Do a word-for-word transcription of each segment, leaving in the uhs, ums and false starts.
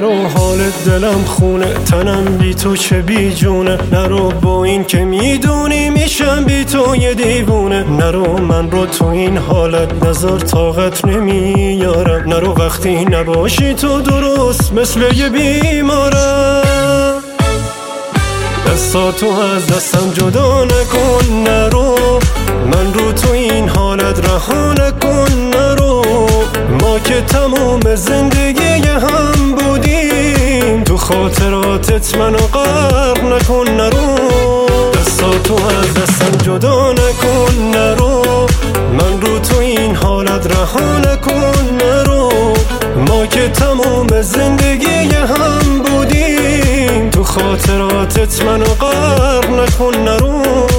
نرو حالت دلم خونه، تنم بی تو چه بی جونه. نرو با این که میدونی میشم بی تو یه دیوونه. نرو من رو تو این حالت نظر طاقت نمیارم. نرو وقتی نباشی تو درست مثل یه بیمارم. دستاتو از دستم جدا نکن نرو، من رو تو این حالت رها نکن نرو. ما که تموم زندگی هم بودیم، تو خاطراتت منو غرق نکن نرو. دستاتو از دستم جدا نکن نرو، من رو تو این حالت رها نکن نرو. ما که تموم زندگی هم بودیم، تو خاطراتت منو غرق نکن نرو.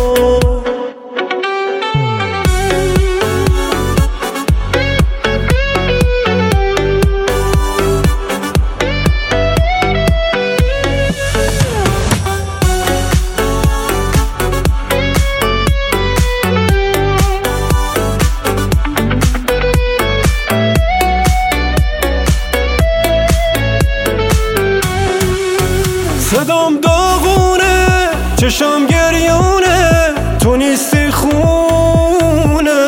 صدام داغونه، چشم گریونه، تو نیستی خونه.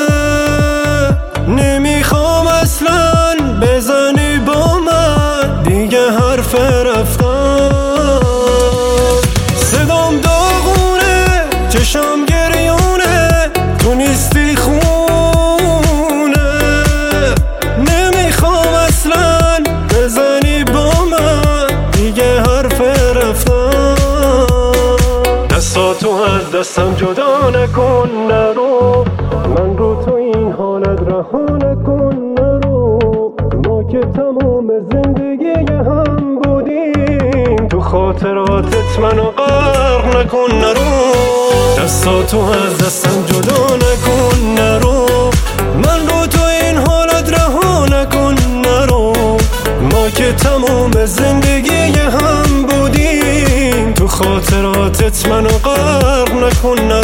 نمیخوام اصلا بزنی با من دیگه حرف رفتن. صدام داغونه، چشم گریونه، تو نیستی خونه. نمیخوام اصلا بزنی با من دیگه حرف رفتن. دستاتو از دستم جدا نکن نرو، من رو تو این حالت رها نکن نرو. ما که تموم زندگی هم بودیم، تو خاطراتت منو غرق نکن نرو. دستاتو از دستم جدا نکن نرو، من رو تو این حالت رها نکن نرو. ما که تموم زندگی هم بودیم، تو خاطراتت منو غرق نکن.